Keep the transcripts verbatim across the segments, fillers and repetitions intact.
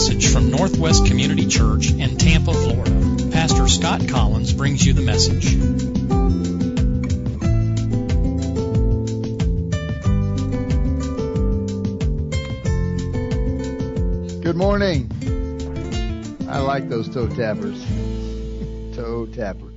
message from Northwest Community Church in Tampa, Florida. Pastor Scott Collins brings you the message. Good morning. I like those toe tappers. Toe tapper.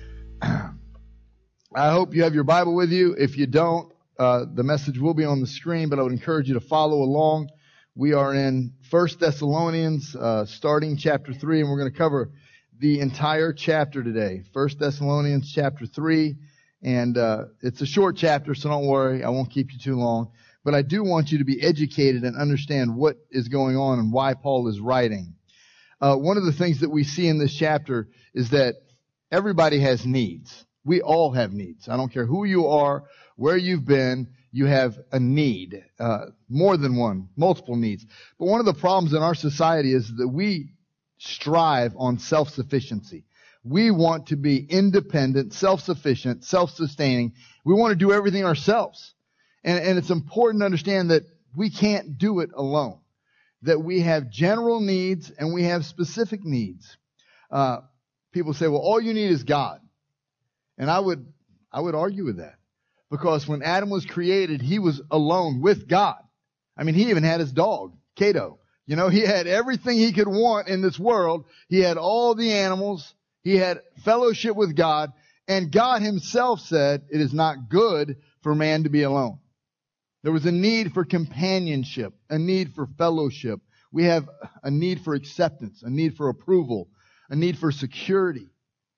I hope you have your Bible with you. If you don't, uh, the message will be on the screen, but I would encourage you to follow along. We are in First Thessalonians, uh, starting chapter three, and we're going to cover the entire chapter today. First Thessalonians chapter three, and uh, it's a short chapter, so don't worry. I won't keep you too long. But I do want you to be educated and understand what is going on and why Paul is writing. Uh, one of the things that we see in this chapter is that everybody has needs. We all have needs. I don't care who you are, where you've been, you have a need, uh, more than one, multiple needs. But one of the problems in our society is that we strive on self-sufficiency. We want to be independent, self-sufficient, self-sustaining. We want to do everything ourselves. And, and it's important to understand that we can't do it alone. That we have general needs and we have specific needs. Uh, people say, well, all you need is God. And I would, I would argue with that. Because when Adam was created, he was alone with God. I mean, he even had his dog, Cato. You know, he had everything he could want in this world. He had all the animals. He had fellowship with God. And God himself said, it is not good for man to be alone. There was a need for companionship, a need for fellowship. We have a need for acceptance, a need for approval, a need for security.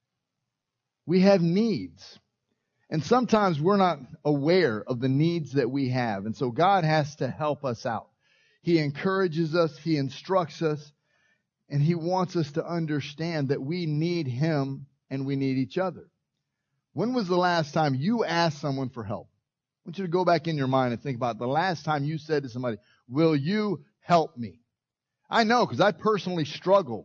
We have needs. And sometimes we're not aware of the needs that we have. And so God has to help us out. He encourages us. He instructs us. And He wants us to understand that we need Him and we need each other. When was the last time you asked someone for help? I want you to go back in your mind and think about the last time you said to somebody, will you help me? I know because I personally struggle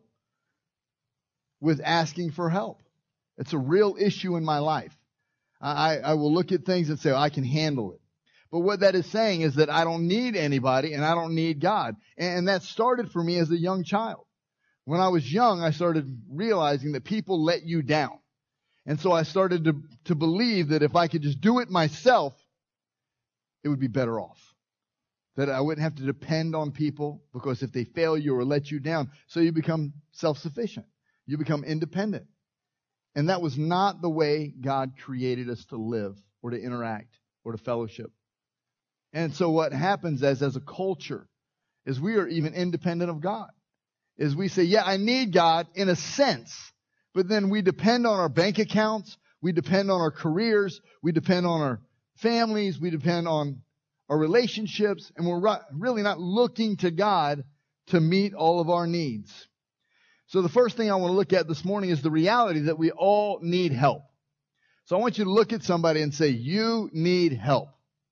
with asking for help. It's a real issue in my life. I, I will look at things and say, oh, I can handle it. But what that is saying is that I don't need anybody and I don't need God. And that started for me as a young child. When I was young, I started realizing that people let you down. And so I started to, to believe that if I could just do it myself, it would be better off. That I wouldn't have to depend on people because if they fail you or let you down, so you become self-sufficient. You become independent. And that was not the way God created us to live or to interact or to fellowship. And so what happens as, as a culture is we are even independent of God. Is we say, yeah, I need God in a sense, but then we depend on our bank accounts, we depend on our careers, we depend on our families, we depend on our relationships, and we're really not looking to God to meet all of our needs. So the first thing I want to look at this morning is the reality that we all need help. So I want you to look at somebody and say, you need help.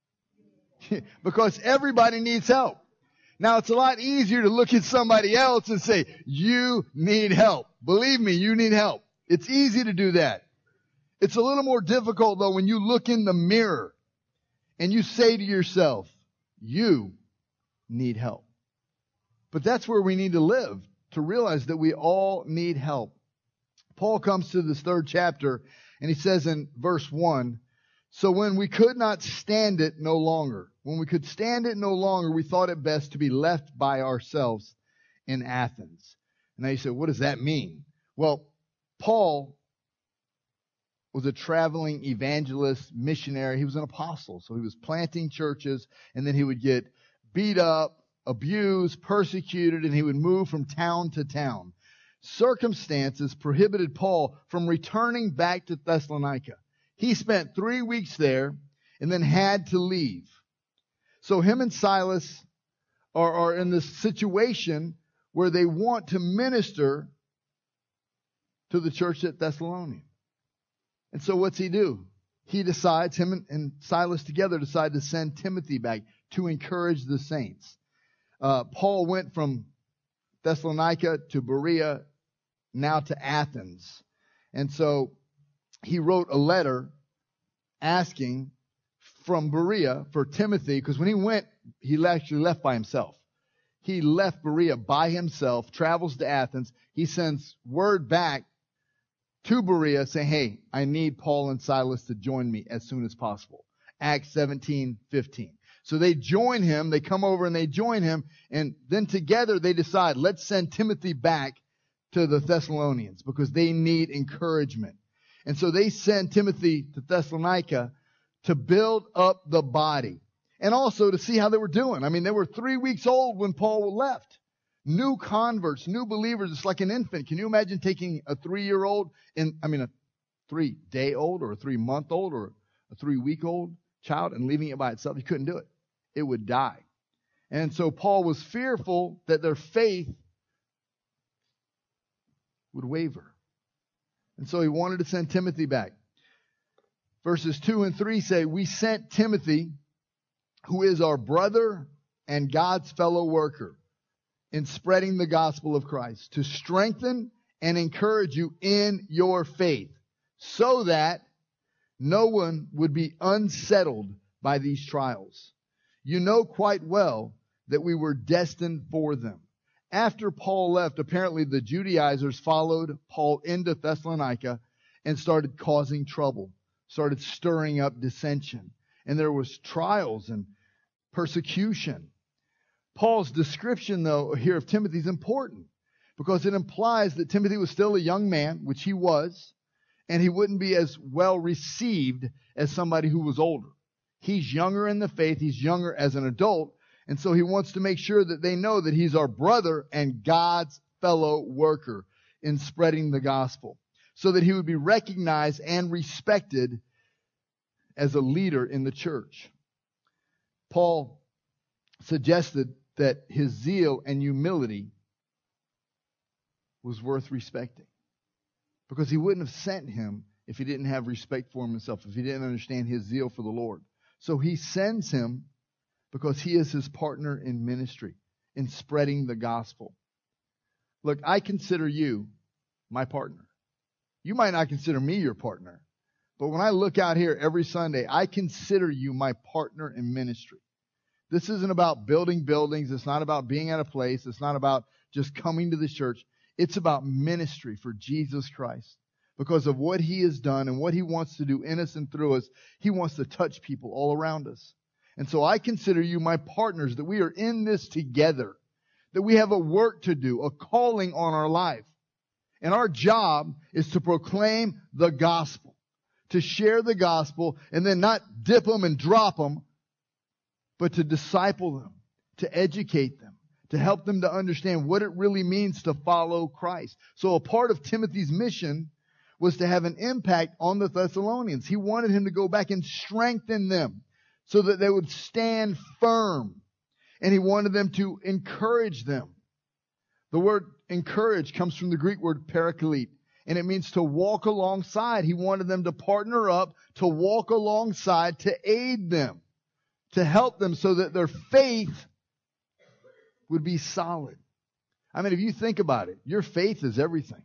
Because everybody needs help. Now it's a lot easier to look at somebody else and say, you need help. Believe me, you need help. It's easy to do that. It's a little more difficult though when you look in the mirror and you say to yourself, you need help. But that's where we need to live. To realize that we all need help. Paul comes to this third chapter and he says in verse one, so when we could not stand it no longer, when we could stand it no longer, we thought it best to be left by ourselves in Athens. And now you say, what does that mean? Well, Paul was a traveling evangelist, missionary. He was an apostle. So he was planting churches and then he would get beat up, abused, persecuted, and he would move from town to town. Circumstances prohibited Paul from returning back to Thessalonica. He spent three weeks there and then had to leave. So him and Silas are, are in this situation where they want to minister to the church at Thessalonica. And so what's he do? He decides, him and, and Silas together decide to send Timothy back to encourage the saints. Uh, Paul went from Thessalonica to Berea, now to Athens. And so he wrote a letter asking from Berea for Timothy, because when he went, he actually left by himself. he left Berea by himself, travels to Athens. He sends word back to Berea saying, hey, I need Paul and Silas to join me as soon as possible. Acts seventeen fifteen. So they join him, they come over and they join him, and then together they decide, let's send Timothy back to the Thessalonians because they need encouragement. And so they send Timothy to Thessalonica to build up the body and also to see how they were doing. I mean, they were three weeks old when Paul left. New converts, new believers. It's like an infant. Can you imagine taking a three-year-old, in, I mean, a three-day-old or a three-month-old or a three-week-old child and leaving it by itself? You couldn't do it. It would die. And so Paul was fearful that their faith would waver. And so he wanted to send Timothy back. Verses two and three say, we sent Timothy, who is our brother and God's fellow worker in spreading the gospel of Christ, to strengthen and encourage you in your faith, so that no one would be unsettled by these trials. You know quite well that we were destined for them. After Paul left, apparently the Judaizers followed Paul into Thessalonica and started causing trouble, started stirring up dissension. And there was trials and persecution. Paul's description, though, here of Timothy is important because it implies that Timothy was still a young man, which he was, and he wouldn't be as well received as somebody who was older. He's younger in the faith. He's younger as an adult. And so he wants to make sure that they know that he's our brother and God's fellow worker in spreading the gospel, so that he would be recognized and respected as a leader in the church. Paul suggested that his zeal and humility was worth respecting, because he wouldn't have sent him if he didn't have respect for himself, if he didn't understand his zeal for the Lord. So he sends him because he is his partner in ministry, in spreading the gospel. Look, I consider you my partner. You might not consider me your partner, but when I look out here every Sunday, I consider you my partner in ministry. This isn't about building buildings. It's not about being at a place. It's not about just coming to the church. It's about ministry for Jesus Christ. Because of what he has done and what he wants to do in us and through us, he wants to touch people all around us. And so I consider you my partners, that we are in this together, that we have a work to do, a calling on our life. And our job is to proclaim the gospel, to share the gospel, and then not dip them and drop them, but to disciple them, to educate them, to help them to understand what it really means to follow Christ. So a part of Timothy's mission was to have an impact on the Thessalonians. He wanted him to go back and strengthen them so that they would stand firm. And he wanted them to encourage them. The word encourage comes from the Greek word paraklete, and it means to walk alongside. He wanted them to partner up, to walk alongside, to aid them, to help them so that their faith would be solid. I mean, if you think about it, your faith is everything.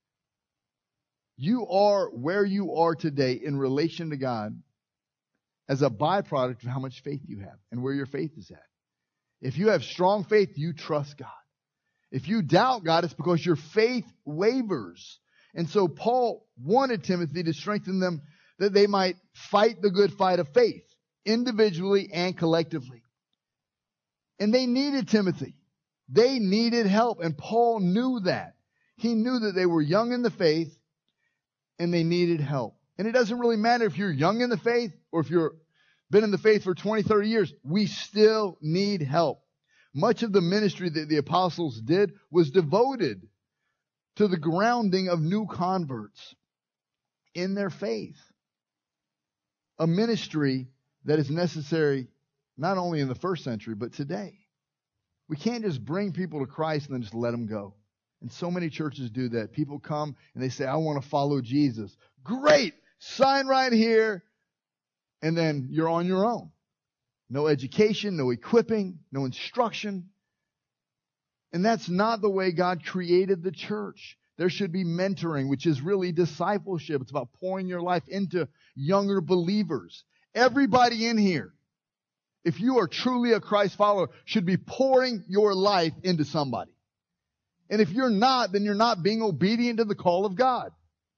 You are where you are today in relation to God as a byproduct of how much faith you have and where your faith is at. If you have strong faith, you trust God. If you doubt God, it's because your faith wavers. And so Paul wanted Timothy to strengthen them that they might fight the good fight of faith, individually and collectively. And they needed Timothy. They needed help. And Paul knew that. He knew that they were young in the faith and they needed help. And it doesn't really matter if you're young in the faith or if you've been in the faith for twenty, thirty years. We still need help. Much of the ministry that the apostles did was devoted to the grounding of new converts in their faith. A ministry that is necessary not only in the first century, but today. We can't just bring people to Christ and then just let them go. And so many churches do that. People come and they say, I want to follow Jesus. Great! Sign right here. And then you're on your own. No education, no equipping, no instruction. And that's not the way God created the church. There should be mentoring, which is really discipleship. It's about pouring your life into younger believers. Everybody in here if you are truly a Christ follower, should be pouring your life into somebody. And if you're not, then you're not being obedient to the call of God.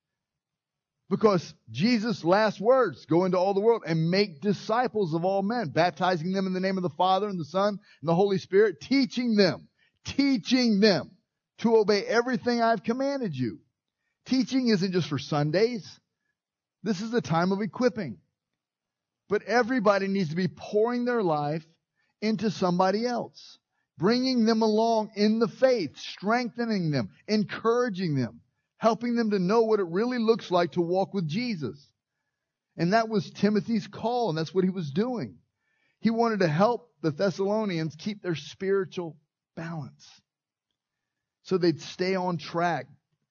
Because Jesus' last words, go into all the world and make disciples of all men, baptizing them in the name of the Father and the Son and the Holy Spirit, teaching them, teaching them to obey everything I've commanded you. Teaching isn't just for Sundays. This is a time of equipping. But everybody needs to be pouring their life into somebody else, bringing them along in the faith, strengthening them, encouraging them, helping them to know what it really looks like to walk with Jesus. And that was Timothy's call, and that's what he was doing. He wanted to help the Thessalonians keep their spiritual balance so they'd stay on track.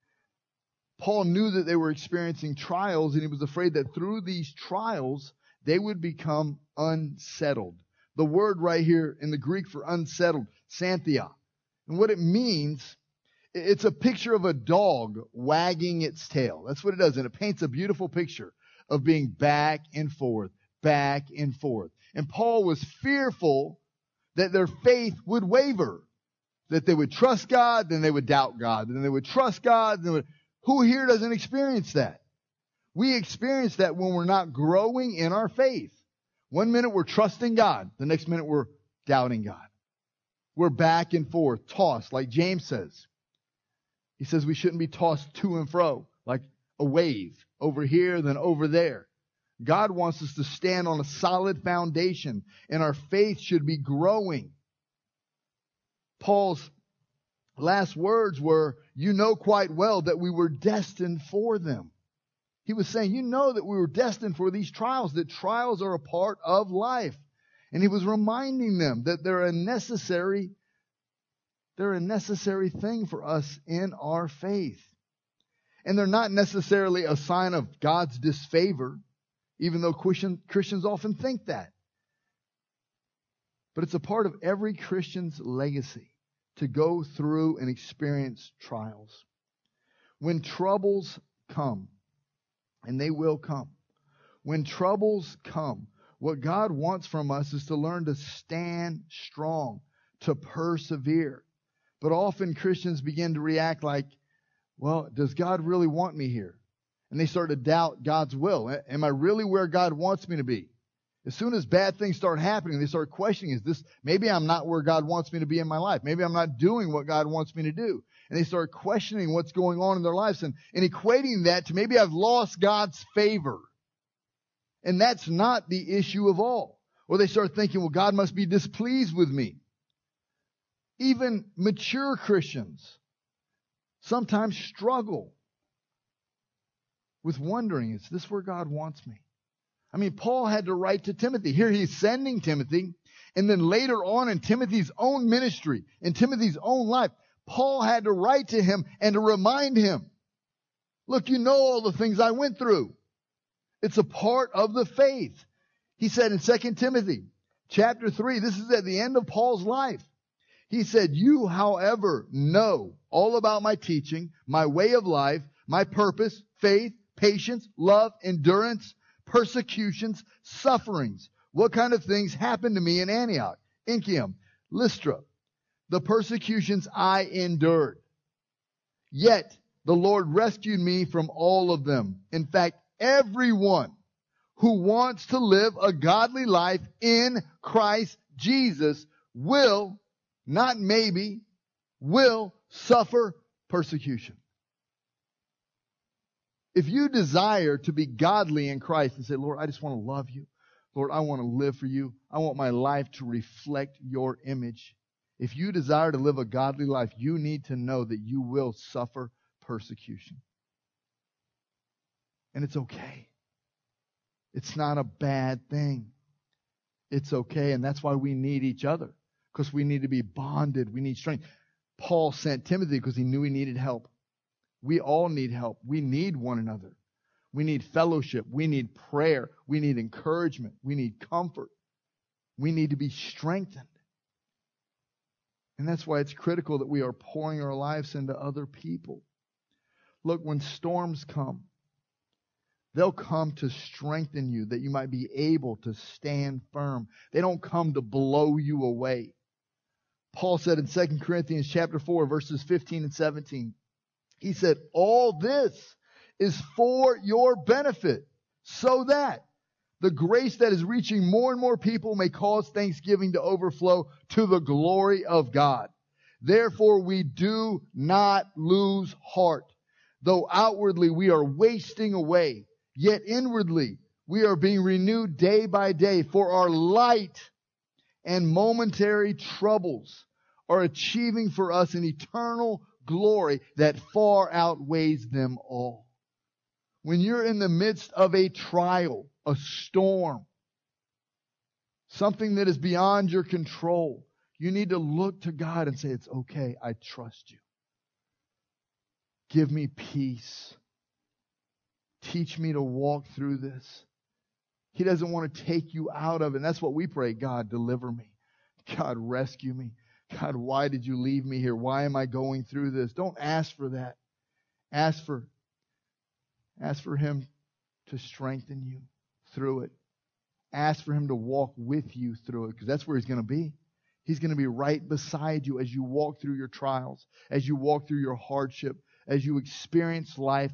Paul knew that they were experiencing trials, and he was afraid that through these trials, they would become unsettled. The word right here in the Greek for unsettled, xanthia. And what it means, it's a picture of a dog wagging its tail. That's what it does. And it paints a beautiful picture of being back and forth, back and forth. And Paul was fearful that their faith would waver, that they would trust God, then they would doubt God, then they would trust God. Then would... Who here doesn't experience that? We experience that when we're not growing in our faith. One minute we're trusting God, the next minute we're doubting God. We're back and forth, tossed, like James says. He says we shouldn't be tossed to and fro like a wave, over here, then over there. God wants us to stand on a solid foundation, and our faith should be growing. Paul's last words were, you know quite well that we were destined for them. He was saying, you know that we were destined for these trials, that trials are a part of life. And he was reminding them that they're a necessary They're a necessary thing for us in our faith. And they're not necessarily a sign of God's disfavor, even though Christian, Christians often think that. But it's a part of every Christian's legacy to go through and experience trials. When troubles come, and they will come, when troubles come, what God wants from us is to learn to stand strong, to persevere. But often Christians begin to react like, well, does God really want me here? And they start to doubt God's will. Am I really where God wants me to be? As soon as bad things start happening, they start questioning, is this, maybe I'm not where God wants me to be in my life. Maybe I'm not doing what God wants me to do. And they start questioning what's going on in their lives and, and equating that to maybe I've lost God's favor. And that's not the issue of all. Or they start thinking, well, God must be displeased with me. Even mature Christians sometimes struggle with wondering, is this where God wants me? I mean, Paul had to write to Timothy. Here he's sending Timothy, and then later on in Timothy's own ministry, in Timothy's own life, Paul had to write to him and to remind him, look, you know all the things I went through. It's a part of the faith. He said in Second Timothy chapter three, this is at the end of Paul's life. He said, you, however, know all about my teaching, my way of life, my purpose, faith, patience, love, endurance, persecutions, sufferings. What kind of things happened to me in Antioch, Iconium, Lystra? The persecutions I endured. Yet the Lord rescued me from all of them. In fact, everyone who wants to live a godly life in Christ Jesus will, not maybe, will suffer persecution. If you desire to be godly in Christ and say, Lord, I just want to love you. Lord, I want to live for you. I want my life to reflect your image. If you desire to live a godly life, you need to know that you will suffer persecution. And it's okay. It's not a bad thing. It's okay. And that's why we need each other. Because we need to be bonded. We need strength. Paul sent Timothy because he knew he needed help. We all need help. We need one another. We need fellowship. We need prayer. We need encouragement. We need comfort. We need to be strengthened. And that's why it's critical that we are pouring our lives into other people. Look, when storms come, They'll come to strengthen you, that you might be able to stand firm. They don't come to blow you away. Paul said in Second Corinthians chapter four, verses fifteen and seventeen, he said, all this is for your benefit, so that the grace that is reaching more and more people may cause thanksgiving to overflow to the glory of God. Therefore we do not lose heart. Though outwardly we are wasting away, yet inwardly we are being renewed day by day, for our light and momentary troubles are achieving for us an eternal glory that far outweighs them all. When you're in the midst of a trial, a storm, something that is beyond your control, you need to look to God and say, it's okay, I trust you. Give me peace. Teach me to walk through this. He doesn't want to take you out of it. And that's what we pray. God, deliver me. God, rescue me. God, why did you leave me here? Why am I going through this? Don't ask for that. Ask for, ask for Him to strengthen you through it. Ask for Him to walk with you through it, because that's where He's going to be. He's going to be right beside you as you walk through your trials, as you walk through your hardship, as you experience life.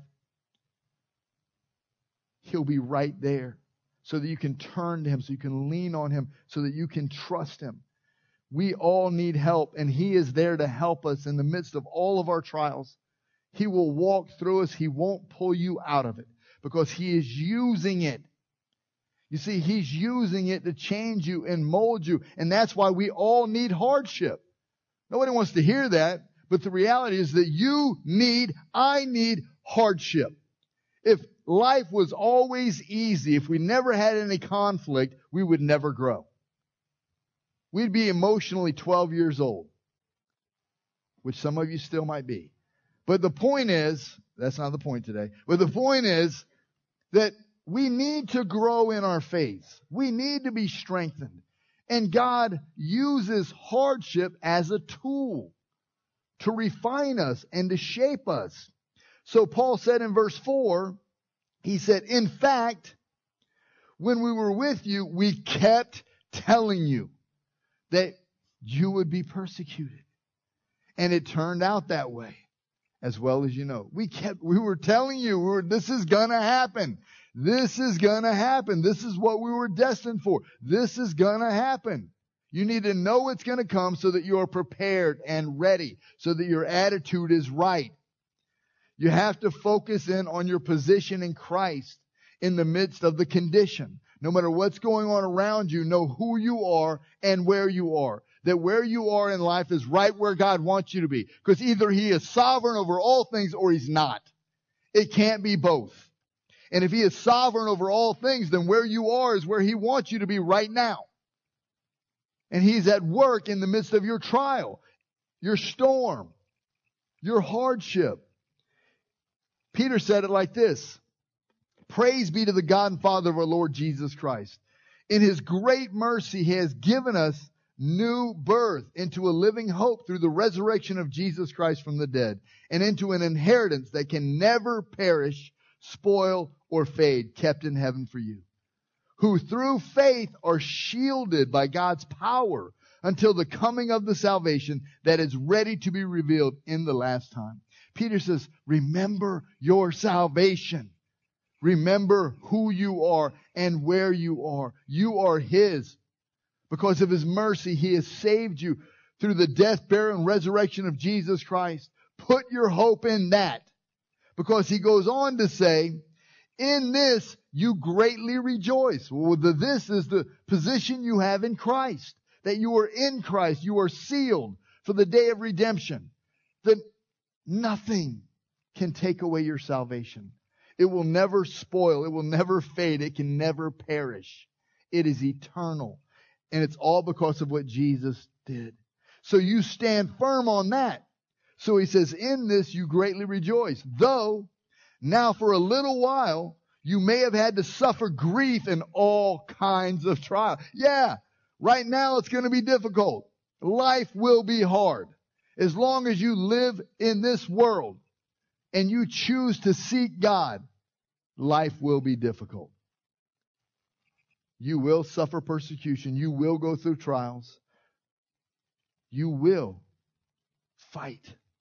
He'll be right there so that you can turn to Him, so you can lean on Him, so that you can trust Him. We all need help, and He is there to help us in the midst of all of our trials. He will walk through us. He won't pull you out of it because He is using it. You see, He's using it to change you and mold you, and that's why we all need hardship. Nobody wants to hear that, but the reality is that you need, I need hardship. If life was always easy, if we never had any conflict, we would never grow. We'd be emotionally twelve years old, which some of you still might be. But the point is, that's not the point today, but the point is that we need to grow in our faith. We need to be strengthened. And God uses hardship as a tool to refine us and to shape us. So Paul said in verse four, he said, in fact, when we were with you, we kept telling you that you would be persecuted. And it turned out that way, as well as you know. We kept, we were telling you, we were, this is gonna happen. This is gonna happen. This is what we were destined for. This is gonna happen. You need to know it's gonna come so that you are prepared and ready, so that your attitude is right. You have to focus in on your position in Christ in the midst of the condition. No matter what's going on around you, know who you are and where you are. That where you are in life is right where God wants you to be. Because either He is sovereign over all things or He's not. It can't be both. And if He is sovereign over all things, then where you are is where He wants you to be right now. And He's at work in the midst of your trial, your storm, your hardship. Peter said it like this. Praise be to the God and Father of our Lord Jesus Christ. In His great mercy, He has given us new birth into a living hope through the resurrection of Jesus Christ from the dead, and into an inheritance that can never perish, spoil, or fade, kept in heaven for you, who through faith are shielded by God's power until the coming of the salvation that is ready to be revealed in the last time. Peter says, remember your salvation. Remember who you are and where you are. You are His. Because of His mercy, He has saved you through the death, burial, and resurrection of Jesus Christ. Put your hope in that. Because He goes on to say, in this you greatly rejoice. Well, the this is the position you have in Christ. That you are in Christ. You are sealed for the day of redemption. That nothing can take away your salvation. It will never spoil. It will never fade. It can never perish. It is eternal. And it's all because of what Jesus did. So you stand firm on that. So he says, in this you greatly rejoice. Though now for a little while you may have had to suffer grief in all kinds of trials. Yeah, right now it's going to be difficult. Life will be hard. As long as you live in this world and you choose to seek God, life will be difficult. You will suffer persecution. You will go through trials. You will fight.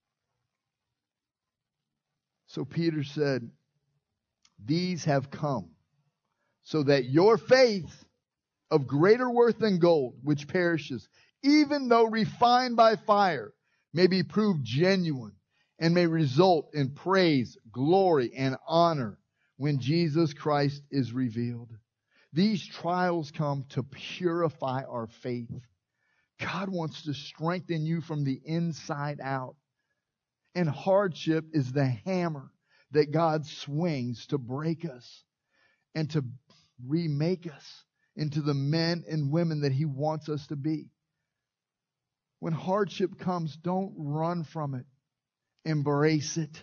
So Peter said, these have come so that your faith of greater worth than gold, which perishes, even though refined by fire, may be proved genuine and may result in praise, glory, and honor when Jesus Christ is revealed. These trials come to purify our faith. God wants to strengthen you from the inside out. And hardship is the hammer that God swings to break us and to remake us into the men and women that He wants us to be. When hardship comes, don't run from it. Embrace it.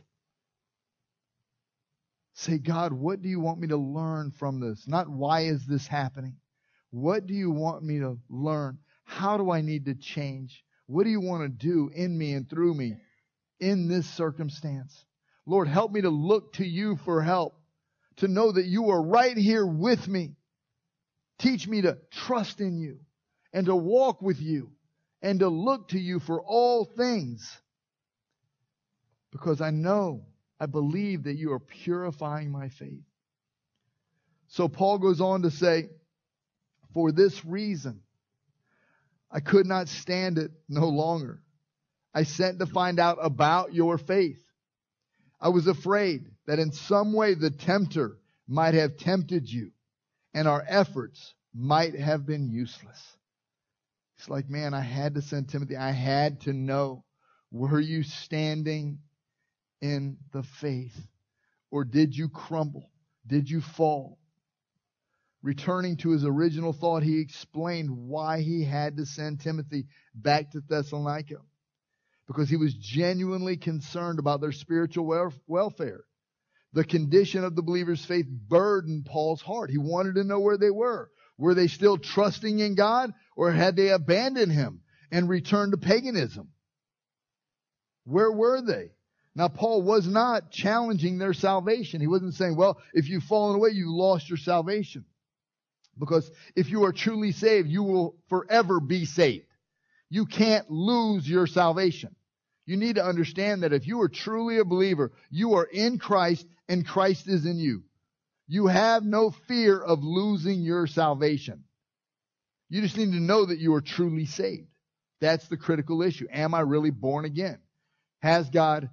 Say, God, what do you want me to learn from this? Not why is this happening? What do you want me to learn? How do I need to change? What do you want to do in me and through me in this circumstance? Lord, help me to look to you for help, to know that you are right here with me. Teach me to trust in you and to walk with you and to look to you for all things. Because I know, I believe that you are purifying my faith. So Paul goes on to say, for this reason, I could not stand it no longer. I sent to find out about your faith. I was afraid that in some way the tempter might have tempted you and our efforts might have been useless. It's like, man, I had to send Timothy. I had to know, were you standing in the faith? Or did you crumble? Did you fall? Returning to his original thought, he explained why he had to send Timothy back to Thessalonica. Because he was genuinely concerned about their spiritual welfare. The condition of the believer's faith burdened Paul's heart. He wanted to know where they were. Were they still trusting in God, or had they abandoned Him and returned to paganism? Where were they? Now, Paul was not challenging their salvation. He wasn't saying, well, if you've fallen away, you lost your salvation. Because if you are truly saved, you will forever be saved. You can't lose your salvation. You need to understand that if you are truly a believer, you are in Christ and Christ is in you. You have no fear of losing your salvation. You just need to know that you are truly saved. That's the critical issue. Am I really born again? Has God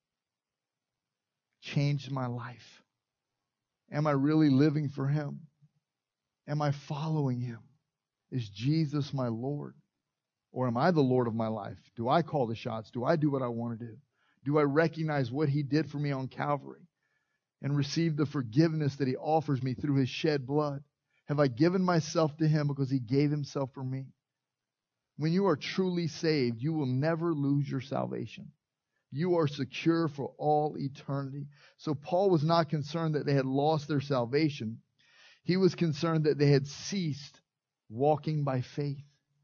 changed my life? Am I really living for Him? Am I following Him? Is Jesus my Lord? Or am I the Lord of my life? Do I call the shots? Do I do what I want to do? Do I recognize what He did for me on Calvary and receive the forgiveness that He offers me through His shed blood? Have I given myself to Him because He gave Himself for me? When you are truly saved, you will never lose your salvation. You are secure for all eternity. So Paul was not concerned that they had lost their salvation. He was concerned that they had ceased walking by faith.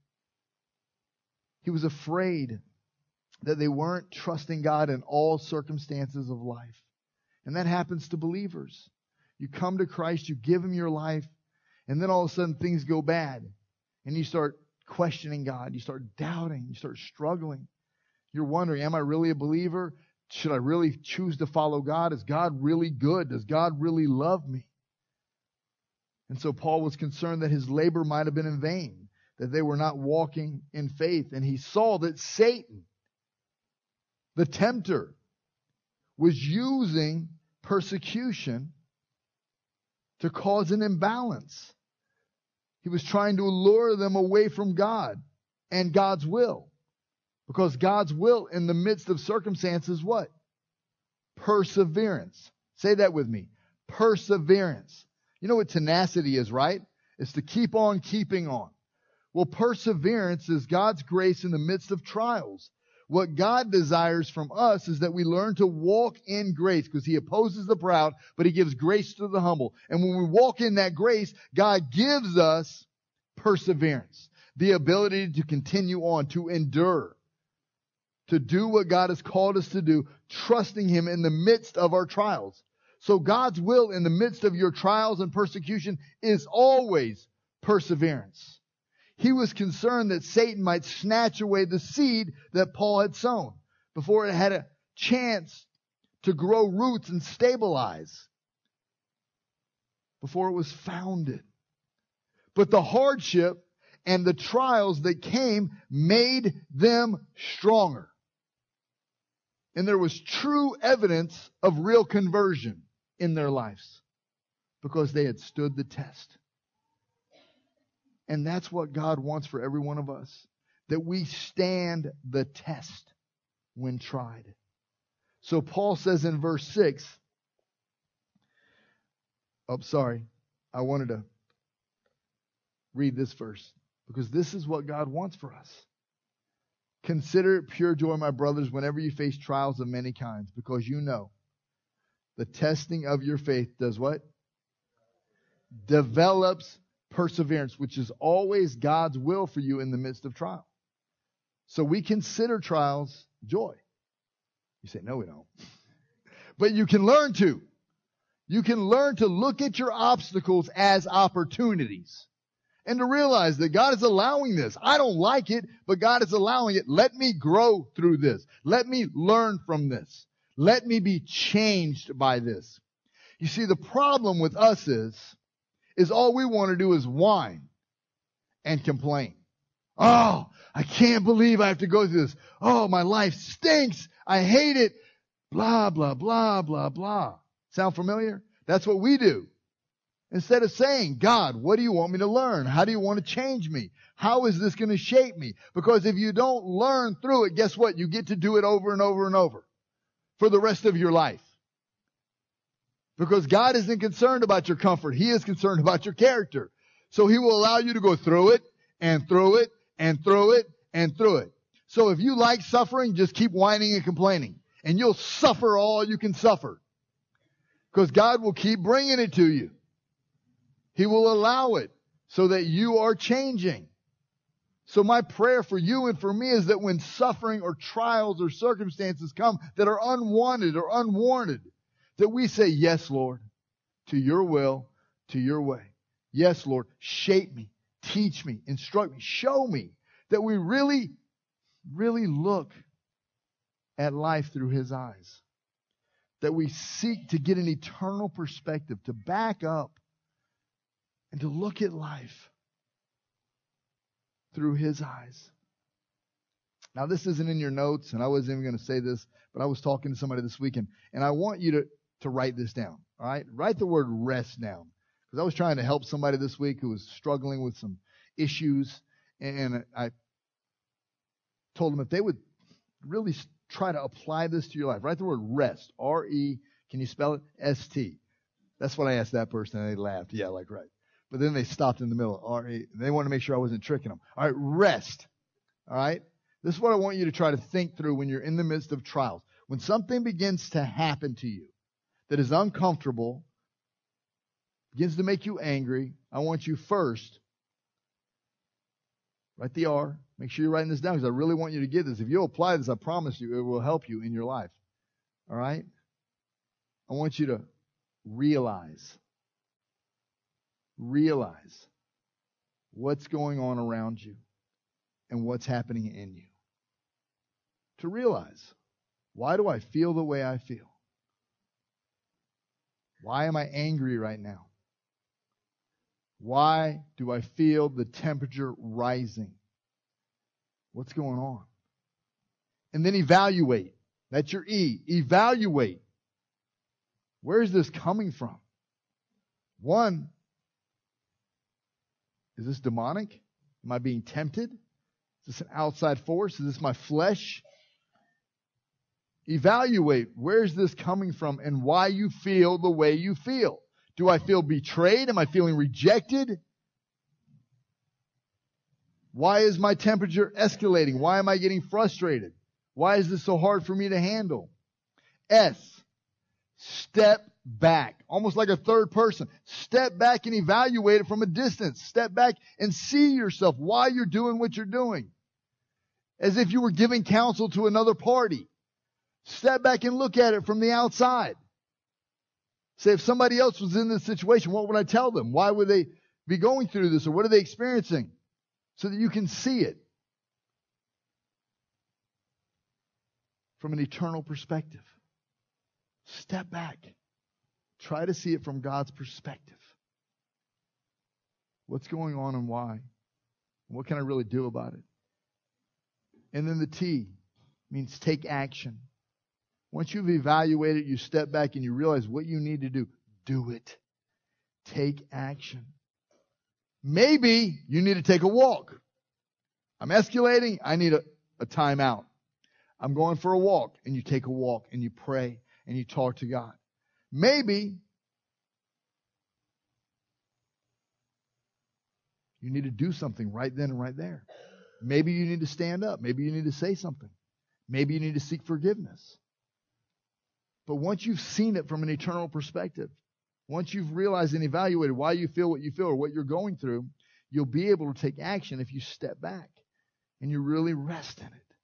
He was afraid that they weren't trusting God in all circumstances of life. And that happens to believers. You come to Christ, you give Him your life, and then all of a sudden things go bad. And you start questioning God. You start doubting. You start struggling. You're wondering, am I really a believer? Should I really choose to follow God? Is God really good? Does God really love me? And so Paul was concerned that his labor might have been in vain, that they were not walking in faith. And he saw that Satan, the tempter, was using persecution to cause an imbalance. He was trying to lure them away from God and God's will. Because God's will in the midst of circumstances, what? Perseverance. Say that with me. Perseverance. You know what tenacity is, right? It's to keep on keeping on. Well, perseverance is God's grace in the midst of trials. What God desires from us is that we learn to walk in grace, because He opposes the proud, but He gives grace to the humble. And when we walk in that grace, God gives us perseverance, the ability to continue on, to endure, to do what God has called us to do, trusting Him in the midst of our trials. So God's will in the midst of your trials and persecution is always perseverance. He was concerned that Satan might snatch away the seed that Paul had sown before it had a chance to grow roots and stabilize, before it was founded. But the hardship and the trials that came made them stronger. And there was true evidence of real conversion in their lives because they had stood the test. And that's what God wants for every one of us, that we stand the test when tried. So Paul says in verse six, oh, sorry, I wanted to read this verse because this is what God wants for us. Consider it pure joy, my brothers, whenever you face trials of many kinds, because you know the testing of your faith does what? Develops perseverance, which is always God's will for you in the midst of trial. So we consider trials joy. You say, no, we don't. But you can learn to. You can learn to look at your obstacles as opportunities and to realize that God is allowing this. I don't like it, but God is allowing it. Let me grow through this. Let me learn from this. Let me be changed by this. You see, the problem with us is, is all we want to do is whine and complain. Oh, I can't believe I have to go through this. Oh, my life stinks. I hate it. Blah, blah, blah, blah, blah. Sound familiar? That's what we do. Instead of saying, God, what do you want me to learn? How do you want to change me? How is this going to shape me? Because if you don't learn through it, guess what? You get to do it over and over and over for the rest of your life. Because God isn't concerned about your comfort. He is concerned about your character. So He will allow you to go through it and through it and through it and through it. So if you like suffering, just keep whining and complaining. And you'll suffer all you can suffer. Because God will keep bringing it to you. He will allow it so that you are changing. So my prayer for you and for me is that when suffering or trials or circumstances come that are unwanted or unwarranted, that we say, yes, Lord, to your will, to your way. Yes, Lord, shape me, teach me, instruct me, show me. That we really, really look at life through His eyes. That we seek to get an eternal perspective, to back up and to look at life through His eyes. Now, this isn't in your notes, and I wasn't even going to say this, but I was talking to somebody this weekend, and I want you to, to write this down, all right? Write the word rest down, because I was trying to help somebody this week who was struggling with some issues, and I told them if they would really try to apply this to your life, write the word rest, R E, can you spell it? S T. That's what I asked that person, and they laughed. Yeah, like right. But then they stopped in the middle, R E. They wanted to make sure I wasn't tricking them. All right, rest, all right? This is what I want you to try to think through when you're in the midst of trials. When something begins to happen to you that is uncomfortable, begins to make you angry, I want you first, write the R. Make sure you're writing this down because I really want you to get this. If you'll apply this, I promise you, it will help you in your life. All right? I want you to realize, realize what's going on around you and what's happening in you. To realize, why do I feel the way I feel? Why am I angry right now? Why do I feel the temperature rising? What's going on? And then evaluate. That's your E. Evaluate. Where is this coming from? One, is this demonic? Am I being tempted? Is this an outside force? Is this my flesh? Evaluate where is this coming from and why you feel the way you feel. Do I feel betrayed? Am I feeling rejected? Why is my temperature escalating? Why am I getting frustrated? Why is this so hard for me to handle? S, step back. Almost like a third person. Step back and evaluate it from a distance. Step back and see yourself why you're doing what you're doing. As if you were giving counsel to another party. Step back and look at it from the outside. Say, if somebody else was in this situation, what would I tell them? Why would they be going through this? Or what are they experiencing? So that you can see it from an eternal perspective. Step back. Try to see it from God's perspective. What's going on and why? What can I really do about it? And then the T means take action. Once you've evaluated, you step back and you realize what you need to do. Do it. Take action. Maybe you need to take a walk. I'm escalating. I need a, a time out. I'm going for a walk. And you take a walk and you pray and you talk to God. Maybe you need to do something right then and right there. Maybe you need to stand up. Maybe you need to say something. Maybe you need to seek forgiveness. But once you've seen it from an eternal perspective, once you've realized and evaluated why you feel what you feel or what you're going through, you'll be able to take action if you step back and you really rest in it.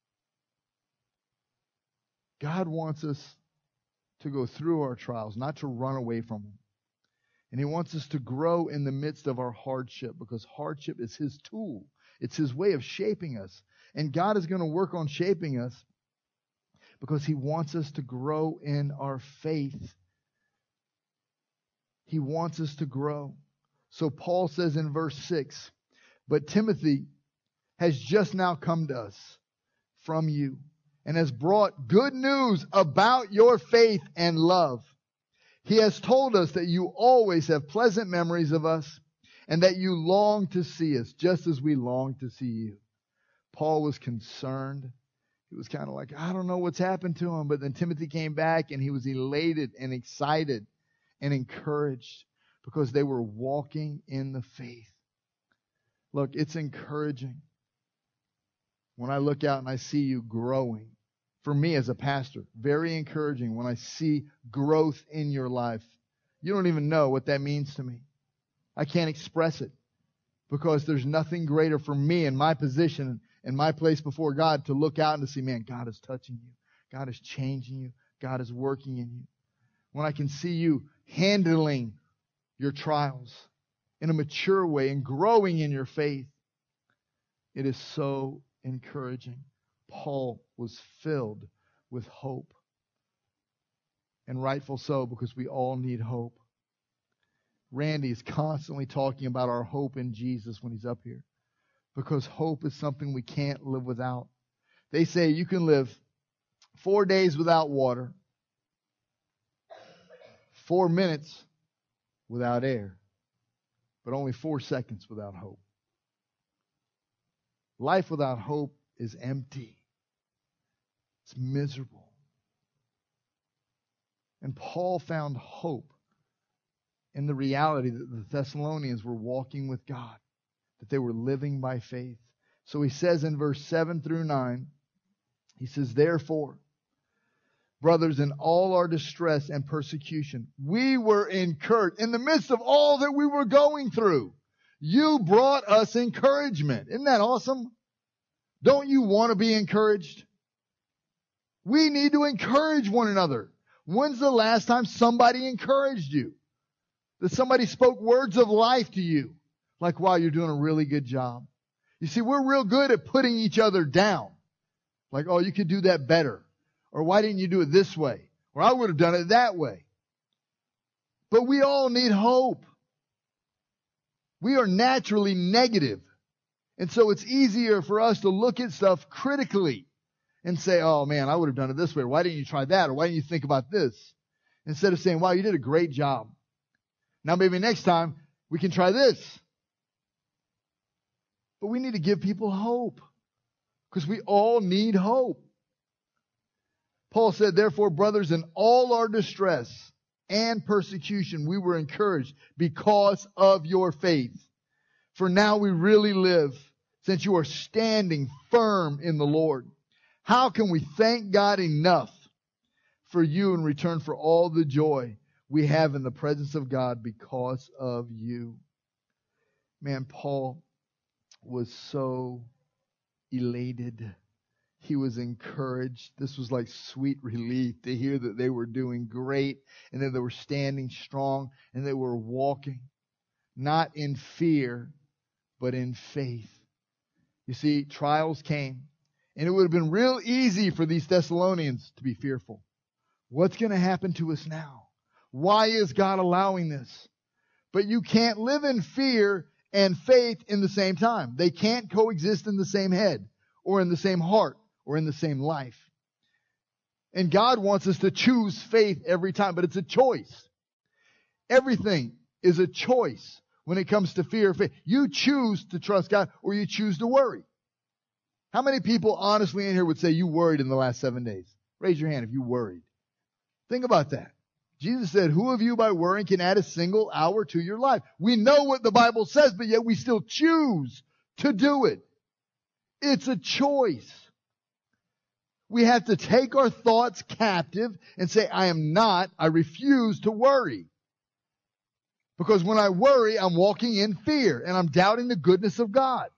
God wants us to go through our trials, not to run away from them. And He wants us to grow in the midst of our hardship, because hardship is His tool. It's His way of shaping us. And God is going to work on shaping us because He wants us to grow in our faith. He wants us to grow. So Paul says in verse six, but Timothy has just now come to us from you and has brought good news about your faith and love. He has told us that you always have pleasant memories of us and that you long to see us just as we long to see you. Paul was concerned. He was kind of like, I don't know what's happened to him. But then Timothy came back and he was elated and excited and encouraged because they were walking in the faith. Look, it's encouraging when I look out and I see you growing. For me as a pastor, very encouraging when I see growth in your life. You don't even know what that means to me. I can't express it because there's nothing greater for me in my position and my place before God to look out and to see, man, God is touching you. God is changing you. God is working in you. When I can see you handling your trials in a mature way and growing in your faith, it is so encouraging. Paul was filled with hope. And rightful so, because we all need hope. Randy is constantly talking about our hope in Jesus when he's up here. Because hope is something we can't live without. They say you can live four days without water, four minutes without air, but only four seconds without hope. Life without hope is empty. It's miserable. And Paul found hope in the reality that the Thessalonians were walking with God, that they were living by faith. So he says in verse seven through nine, he says, therefore, brothers, in all our distress and persecution, we were encouraged. In the midst of all that we were going through, you brought us encouragement. Isn't that awesome? Don't you want to be encouraged? We need to encourage one another. When's the last time somebody encouraged you? That somebody spoke words of life to you? Like, wow, you're doing a really good job. You see, we're real good at putting each other down. Like, oh, you could do that better. Or why didn't you do it this way? Or I would have done it that way. But we all need hope. We are naturally negative. And so it's easier for us to look at stuff critically and say, oh man, I would have done it this way. Why didn't you try that? Or why didn't you think about this? Instead of saying, wow, you did a great job. Now maybe next time we can try this. But we need to give people hope because we all need hope. Paul said, therefore, brothers, in all our distress and persecution, we were encouraged because of your faith. For now we really live, since you are standing firm in the Lord. How can we thank God enough for you in return for all the joy we have in the presence of God because of you? Man, Paul was so elated he was encouraged. This was like sweet relief to hear that they were doing great and that they were standing strong and they were walking, not in fear, but in faith. You see, trials came, and it would have been real easy for these Thessalonians to be fearful. What's going to happen to us now? Why is God allowing this? But you can't live in fear and faith in the same time. They can't coexist in the same head or in the same heart or in the same life. And God wants us to choose faith every time, but it's a choice. Everything is a choice when it comes to fear or faith. You choose to trust God or you choose to worry. How many people honestly in here would say you worried in the last seven days? Raise your hand if you worried. Think about that. Jesus said, who of you by worrying can add a single hour to your life? We know what the Bible says, but yet we still choose to do it. It's a choice. We have to take our thoughts captive and say, I am not, I refuse to worry. Because when I worry, I'm walking in fear and I'm doubting the goodness of God.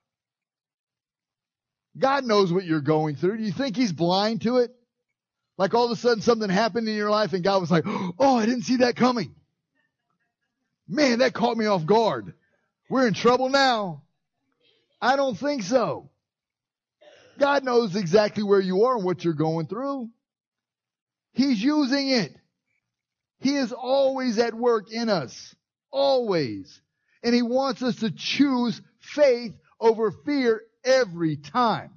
God knows what you're going through. Do you think He's blind to it? Like all of a sudden something happened in your life and God was like, oh, I didn't see that coming. Man, that caught me off guard. We're in trouble now. I don't think so. God knows exactly where you are and what you're going through. He's using it. He is always at work in us. Always. And He wants us to choose faith over fear every time.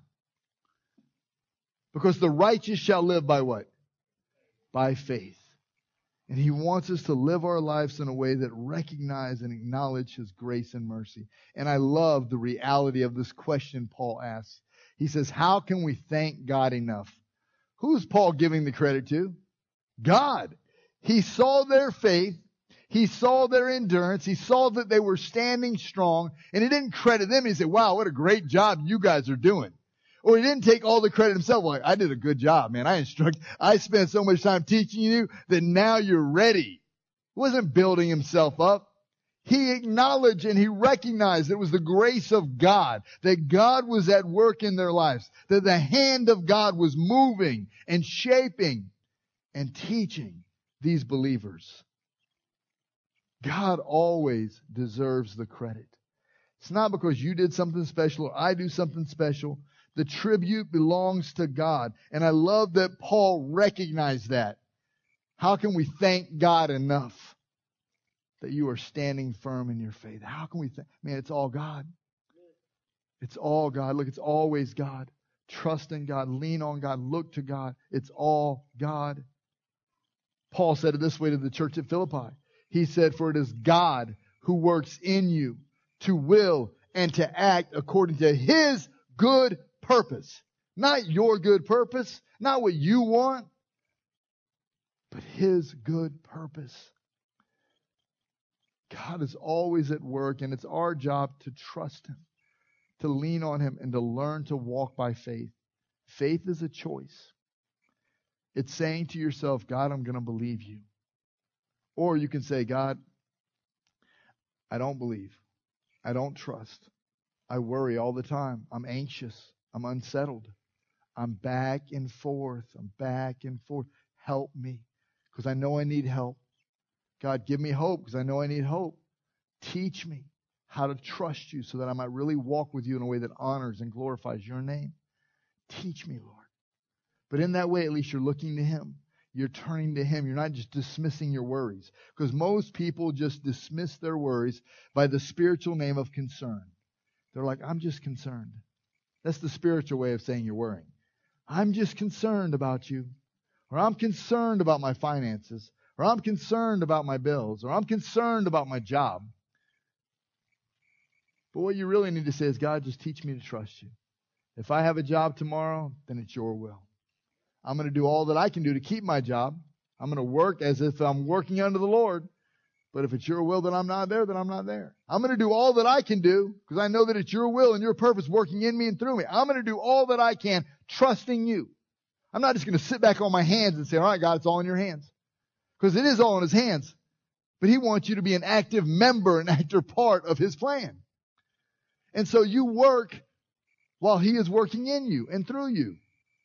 Because the righteous shall live by what? By faith. And He wants us to live our lives in a way that recognize and acknowledge His grace and mercy. And I love the reality of this question Paul asks. He says, how can we thank God enough? Who's Paul giving the credit to? God. He saw their faith. He saw their endurance. He saw that they were standing strong. And He didn't credit them. He said, wow, what a great job you guys are doing. Or He didn't take all the credit Himself. Like, I did a good job, man. I instruct, I spent so much time teaching you that now you're ready. He wasn't building Himself up. He acknowledged and He recognized it was the grace of God, that God was at work in their lives, that the hand of God was moving and shaping and teaching these believers. God always deserves the credit. It's not because you did something special or I do something special. The tribute belongs to God. And I love that Paul recognized that. How can we thank God enough that you are standing firm in your faith? How can we thank? Man, it's all God. It's all God. Look, it's always God. Trust in God. Lean on God. Look to God. It's all God. Paul said it this way to the church at Philippi. He said, for it is God who works in you to will and to act according to His good purpose. Not your good purpose, not what you want, but His good purpose. God is always at work, and it's our job to trust Him, to lean on Him, and to learn to walk by faith. Faith is a choice. It's saying to yourself, God, I'm going to believe you. Or you can say, God, I don't believe. I don't trust. I worry all the time. I'm anxious. I'm unsettled. I'm back and forth. I'm back and forth. Help me, because I know I need help. God, give me hope, because I know I need hope. Teach me how to trust you so that I might really walk with you in a way that honors and glorifies your name. Teach me, Lord. But in that way, at least you're looking to Him. You're turning to Him. You're not just dismissing your worries. Because most people just dismiss their worries by the spiritual name of concern. They're like, I'm just concerned. That's the spiritual way of saying you're worrying. I'm just concerned about you. Or I'm concerned about my finances. Or I'm concerned about my bills. Or I'm concerned about my job. But what you really need to say is, God, just teach me to trust you. If I have a job tomorrow, then it's your will. I'm going to do all that I can do to keep my job. I'm going to work as if I'm working under the Lord. But if it's your will that I'm not there, then I'm not there. I'm going to do all that I can do because I know that it's your will and your purpose working in me and through me. I'm going to do all that I can, trusting you. I'm not just going to sit back on my hands and say, all right, God, it's all in your hands. Because it is all in His hands. But He wants you to be an active member, an active part of His plan. And so you work while He is working in you and through you.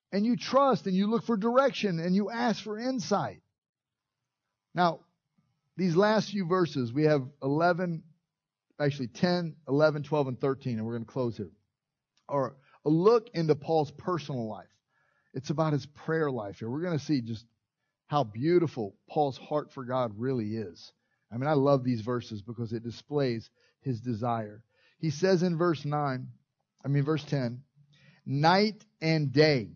And you trust and you look for direction and you ask for insight. Now, these last few verses, we have eleven, actually ten, eleven, twelve, and thirteen, and we're going to close here, are a look into Paul's personal life. It's about his prayer life here. We're going to see just how beautiful Paul's heart for God really is. I mean, I love these verses because it displays his desire. He says in verse nine, I mean verse ten, night and day,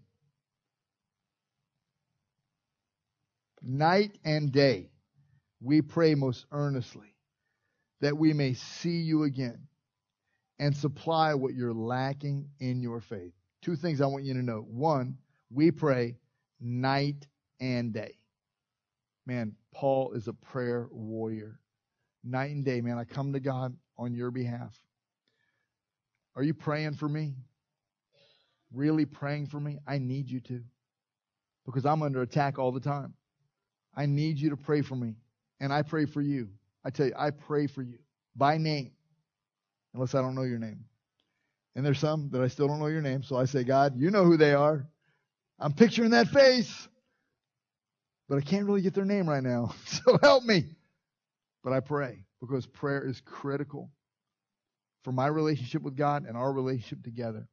night and day, we pray most earnestly that we may see you again and supply what you're lacking in your faith. Two things I want you to know. One, we pray night and day. Man, Paul is a prayer warrior. Night and day, man, I come to God on your behalf. Are you praying for me? Really praying for me? I need you to. Because I'm under attack all the time. I need you to pray for me. And I pray for you. I tell you, I pray for you by name. Unless I don't know your name. And there's some that I still don't know your name. So I say, God, you know who they are. I'm picturing that face. But I can't really get their name right now. So help me. But I pray. Because prayer is critical for my relationship with God and our relationship together.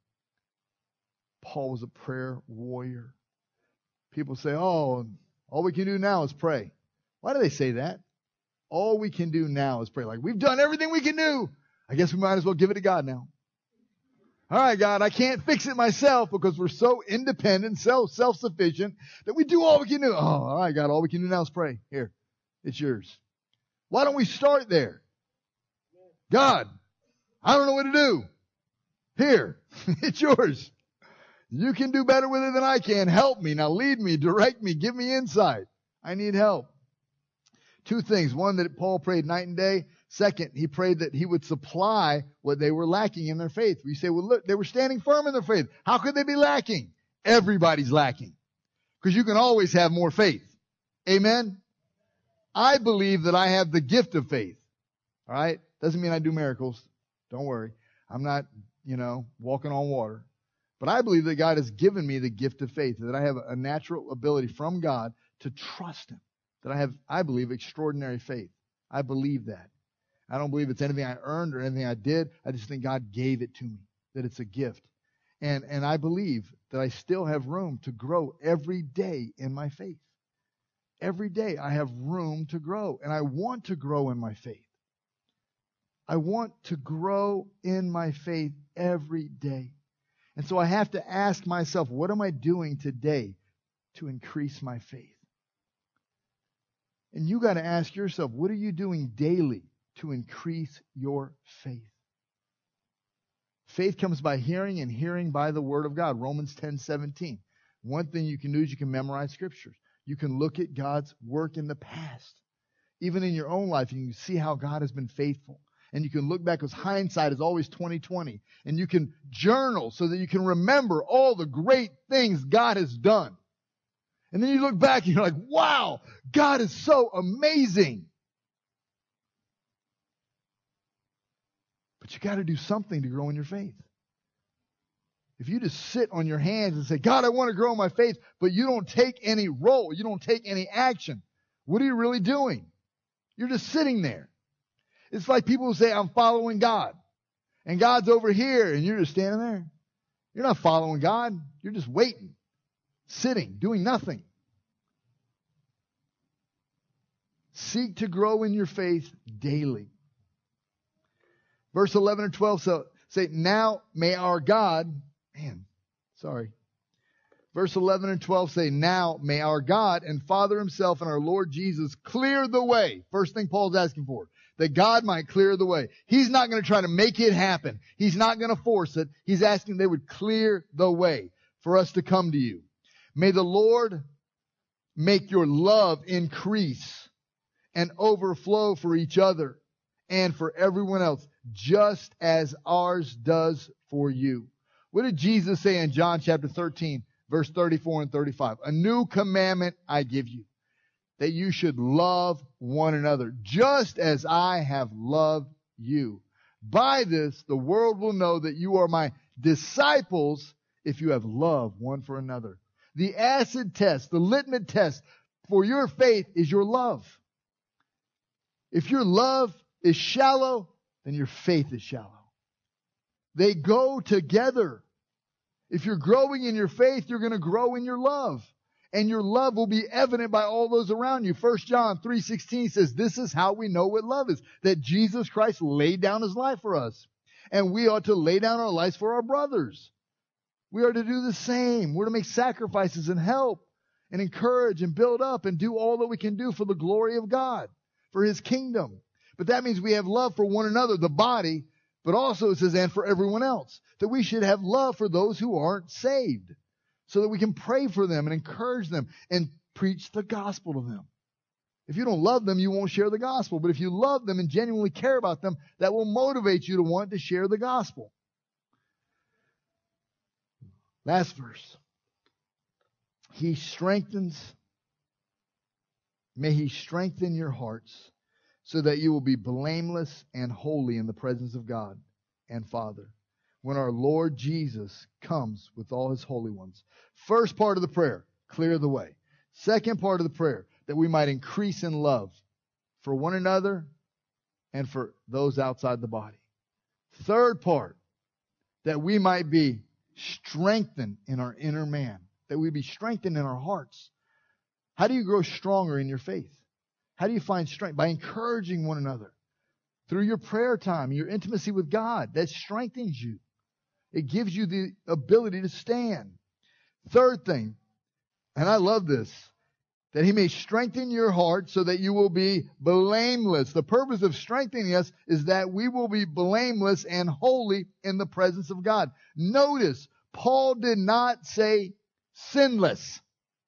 Paul was a prayer warrior. People say, oh, all we can do now is pray. Why do they say that? All we can do now is pray. Like, we've done everything we can do. I guess we might as well give it to God now. All right, God, I can't fix it myself because we're so independent, so self-sufficient that we do all we can do. Oh, all right, God, all we can do now is pray. Here, it's yours. Why don't we start there? God, I don't know what to do. Here, it's yours. You can do better with it than I can. Help me. Now lead me, direct me, give me insight. I need help. Two things. One, that Paul prayed night and day. Second, he prayed that he would supply what they were lacking in their faith. We say, well, look, they were standing firm in their faith. How could they be lacking? Everybody's lacking. Because you can always have more faith. Amen? I believe that I have the gift of faith. All right? Doesn't mean I do miracles. Don't worry. I'm not, you know, walking on water. But I believe that God has given me the gift of faith, that I have a natural ability from God to trust Him, that I have, I believe, extraordinary faith. I believe that. I don't believe it's anything I earned or anything I did. I just think God gave it to me, that it's a gift. And, and I believe that I still have room to grow every day in my faith. Every day I have room to grow, and I want to grow in my faith. I want to grow in my faith every day. And so I have to ask myself, what am I doing today to increase my faith? And you got to ask yourself, what are you doing daily to increase your faith? Faith comes by hearing, and hearing by the Word of God. Romans ten seventeen. One thing you can do is you can memorize scriptures. You can look at God's work in the past. Even in your own life, you can see how God has been faithful. And you can look back, because hindsight is always twenty twenty. And you can journal so that you can remember all the great things God has done. And then you look back and you're like, wow, God is so amazing. But you got to do something to grow in your faith. If you just sit on your hands and say, God, I want to grow in my faith, but you don't take any role, you don't take any action, what are you really doing? You're just sitting there. It's like people who say, I'm following God. And God's over here, and you're just standing there. You're not following God. You're just waiting, sitting, doing nothing. Seek to grow in your faith daily. Verse eleven and twelve so, say, now may our God, man, sorry. Verse eleven and twelve say, now may our God and Father Himself and our Lord Jesus clear the way. First thing Paul's asking for. That God might clear the way. He's not going to try to make it happen. He's not going to force it. He's asking they would clear the way for us to come to you. May the Lord make your love increase and overflow for each other and for everyone else, just as ours does for you. What did Jesus say in John chapter thirteen, verse thirty-four and thirty-five? A new commandment I give you, that you should love one another, just as I have loved you. By this, the world will know that you are my disciples if you have love one for another. The acid test, the litmus test for your faith is your love. If your love is shallow, then your faith is shallow. They go together. If you're growing in your faith, you're going to grow in your love. And your love will be evident by all those around you. First John three sixteen says, this is how we know what love is. That Jesus Christ laid down His life for us. And we ought to lay down our lives for our brothers. We are to do the same. We're to make sacrifices and help and encourage and build up and do all that we can do for the glory of God, for His kingdom. But that means we have love for one another, the body, but also it says, and for everyone else. That we should have love for those who aren't saved, so that we can pray for them and encourage them and preach the gospel to them. If you don't love them, you won't share the gospel. But if you love them and genuinely care about them, that will motivate you to want to share the gospel. Last verse. He strengthens, may He strengthen your hearts so that you will be blameless and holy in the presence of God and Father, when our Lord Jesus comes with all His holy ones. First part of the prayer, clear the way. Second part of the prayer, that we might increase in love for one another and for those outside the body. Third part, that we might be strengthened in our inner man, that we be strengthened in our hearts. How do you grow stronger in your faith? How do you find strength? By encouraging one another. Through your prayer time, your intimacy with God, that strengthens you. It gives you the ability to stand. Third thing, and I love this, that He may strengthen your heart so that you will be blameless. The purpose of strengthening us is that we will be blameless and holy in the presence of God. Notice, Paul did not say sinless.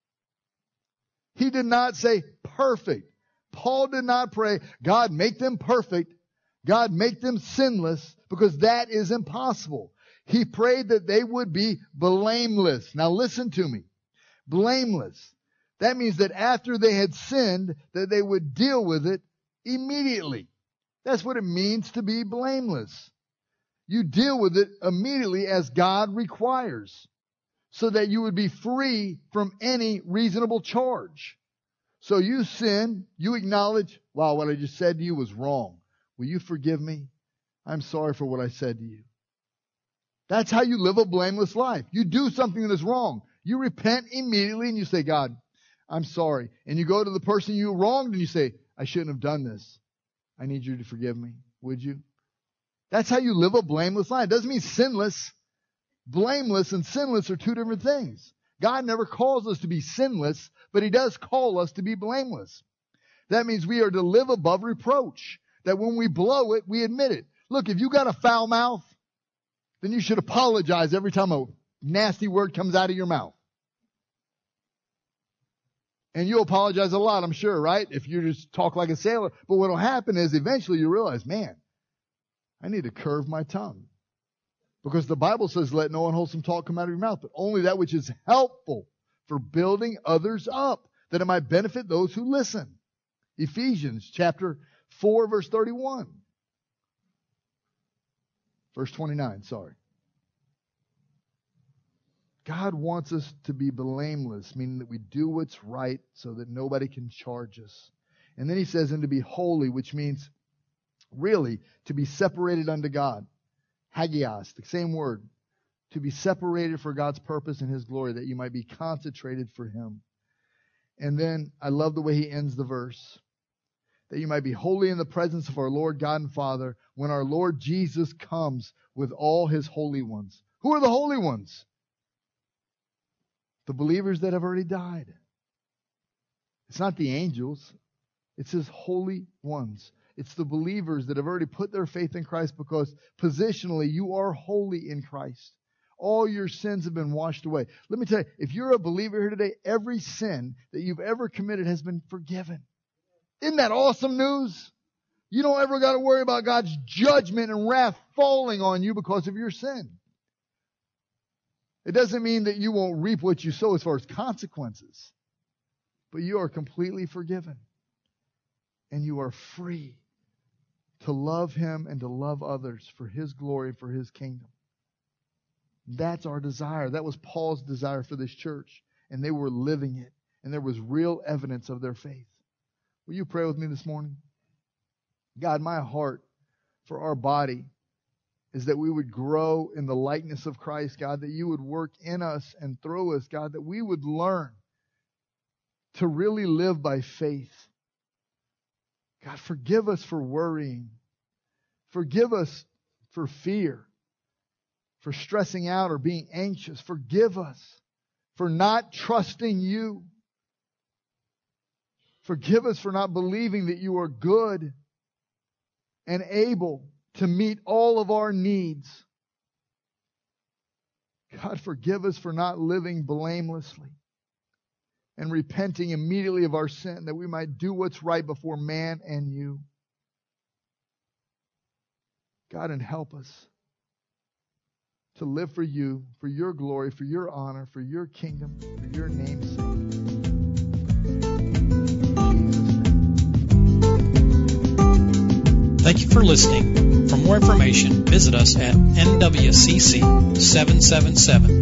He did not say perfect. Paul did not pray, God, make them perfect. God, make them sinless, because that is impossible. He prayed that they would be blameless. Now listen to me. Blameless. That means that after they had sinned, that they would deal with it immediately. That's what it means to be blameless. You deal with it immediately as God requires, so that you would be free from any reasonable charge. So you sin, you acknowledge, wow, what I just said to you was wrong. Will you forgive me? I'm sorry for what I said to you. That's how you live a blameless life. You do something that is wrong. You repent immediately and you say, God, I'm sorry. And you go to the person you wronged and you say, I shouldn't have done this. I need you to forgive me. Would you? That's how you live a blameless life. It doesn't mean sinless. Blameless and sinless are two different things. God never calls us to be sinless, but He does call us to be blameless. That means we are to live above reproach. That when we blow it, we admit it. Look, if you got a foul mouth, then you should apologize every time a nasty word comes out of your mouth. And you apologize a lot, I'm sure, right? If you just talk like a sailor. But what will happen is eventually you realize, man, I need to curve my tongue. Because the Bible says, let no unwholesome talk come out of your mouth, but only that which is helpful for building others up, that it might benefit those who listen. Ephesians chapter four, verse thirty-one. Verse twenty-nine, sorry. God wants us to be blameless, meaning that we do what's right so that nobody can charge us. And then He says, and to be holy, which means really to be separated unto God. Hagios, the same word. To be separated for God's purpose and His glory, that you might be concentrated for Him. And then I love the way he ends the verse. That you might be holy in the presence of our Lord God and Father when our Lord Jesus comes with all His holy ones. Who are the holy ones? The believers that have already died. It's not the angels. It's His holy ones. It's the believers that have already put their faith in Christ, because positionally you are holy in Christ. All your sins have been washed away. Let me tell you, if you're a believer here today, every sin that you've ever committed has been forgiven. Isn't that awesome news? You don't ever got to worry about God's judgment and wrath falling on you because of your sin. It doesn't mean that you won't reap what you sow as far as consequences. But you are completely forgiven. And you are free to love Him and to love others for His glory and for His kingdom. That's our desire. That was Paul's desire for this church. and they were living it, and there was real evidence of their faith. Will you pray with me this morning? God, my heart for our body is that we would grow in the likeness of Christ, God, that you would work in us and through us, God, that we would learn to really live by faith. God, forgive us for worrying. Forgive us for fear, for stressing out or being anxious. Forgive us for not trusting you. Forgive us for not believing that you are good and able to meet all of our needs. God, forgive us for not living blamelessly and repenting immediately of our sin, that we might do what's right before man and you. God, and help us to live for you, for your glory, for your honor, for your kingdom, for your name's sake. Thank you for listening. For more information, visit us at N W C C seven seven seven